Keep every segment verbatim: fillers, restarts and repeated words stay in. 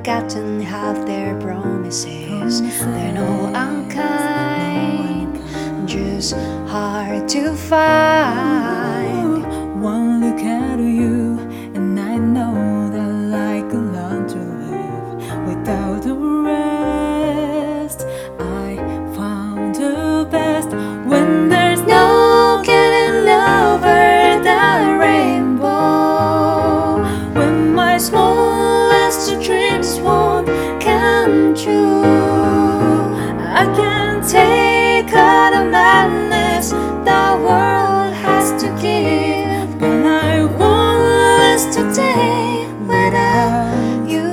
forgotten half their promises. They're no unkind, just hard to find. One look at you, and I know that I could learn to live without the rest. I found the best when there's No getting over the rainbow, when my smallest dreams won't come true. I can't Take all the madness the world has to give, when I won't last today without you.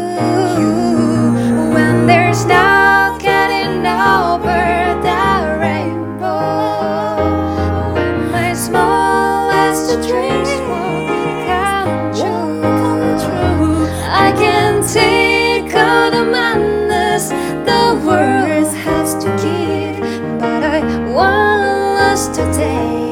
When there's no getting over the rainbow, when my smallest dreams won't come true, I can take all the madness the world has to give, but I won't last today